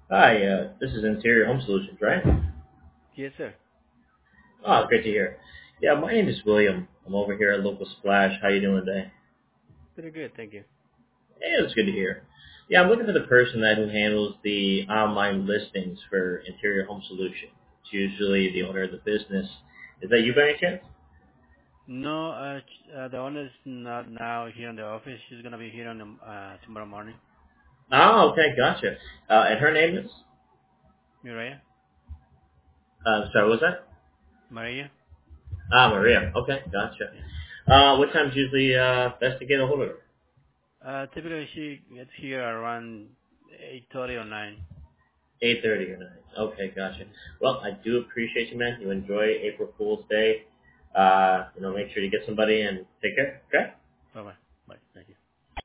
Hi, this is Interior Home Solutions, right? Yes, sir. Oh, great to hear. Yeah, my name is William. I'm over here at Local Splash. How you doing today? Pretty good, thank you. Hey, that's good to hear. Yeah, I'm looking for the person who handles the online listings for Interior Home Solutions. It's usually the owner of the business. Is that you by any chance? No, the owner's not now here in the office. She's gonna be here on the, tomorrow morning. Oh, okay, gotcha. And her name is? Maria? Sorry, what was that? Maria? Ah, Maria. Okay, gotcha. Yeah. What time's usually best to get a hold of her? Typically she gets here around 8:30 or 9. 8:30 or 9. Okay, gotcha. Well, I do appreciate you, man. You enjoy April Fool's Day. Make sure you get somebody and take care. Okay? Bye bye.